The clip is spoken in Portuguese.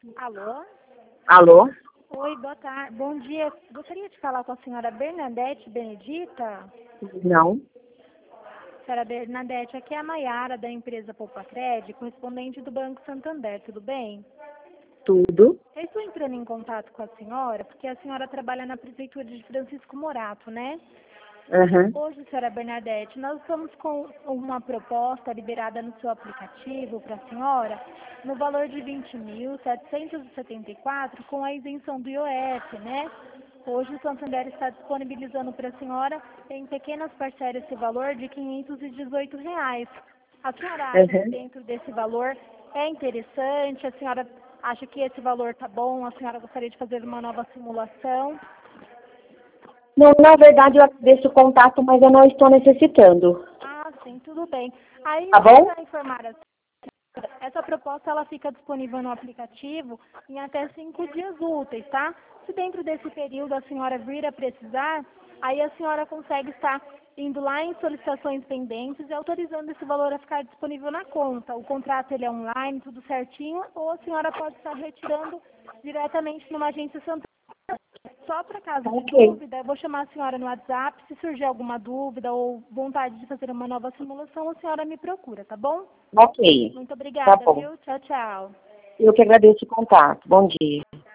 Alô? Alô? Oi, boa tarde. Bom dia. Gostaria de falar com a senhora Bernadette Benedita? Não. Senhora Bernadette, aqui é a Maiara, da empresa Poupacred, correspondente do Banco Santander, tudo bem? Tudo? Eu estou entrando em contato com a senhora porque a senhora trabalha na prefeitura de Francisco Morato, né? Aham. Hoje, senhora Bernadette, nós estamos com uma proposta liberada no seu aplicativo para a senhora no valor de 20.774 com a isenção do IOF, né? Hoje o Santander está disponibilizando para a senhora em pequenas parcelas esse valor de R$ 518. A senhora acha que Aham. dentro desse valor é interessante? A senhora acha que esse valor está bom? A senhora gostaria de fazer uma nova simulação? Não, na verdade eu agradeço o contato, mas eu não estou necessitando. Ah, sim, tudo bem. Aí, Tá só bom? para informar, essa proposta ela fica disponível no aplicativo em até 5 dias úteis, tá? Se dentro desse período a senhora vir a precisar, aí a senhora consegue estar indo lá em solicitações pendentes e autorizando esse valor a ficar disponível na conta. O contrato ele é online, tudo certinho, ou a senhora pode estar retirando diretamente numa agência Santander. Só para caso Tá de ok. dúvida, eu vou chamar a senhora no WhatsApp. Se surgir alguma dúvida ou vontade de fazer uma nova simulação, a senhora me procura, tá bom? Ok. Muito Tá obrigada, bom. viu? Tchau, tchau. Eu que agradeço o contato. Bom dia.